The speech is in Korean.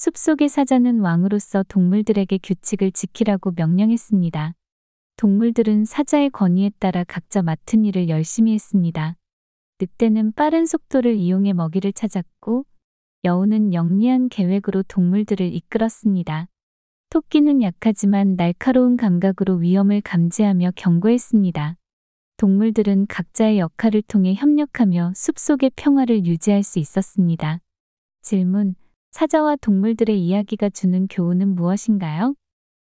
숲속의 사자는 왕으로서 동물들에게 규칙을 지키라고 명령했습니다. 동물들은 사자의 건의에 따라 각자 맡은 일을 열심히 했습니다. 늑대는 빠른 속도를 이용해 먹이를 찾았고, 여우는 영리한 계획으로 동물들을 이끌었습니다. 토끼는 약하지만 날카로운 감각으로 위험을 감지하며 경고했습니다. 동물들은 각자의 역할을 통해 협력하며 숲속의 평화를 유지할 수 있었습니다. 질문: 사자와 동물들의 이야기가 주는 교훈은 무엇인가요?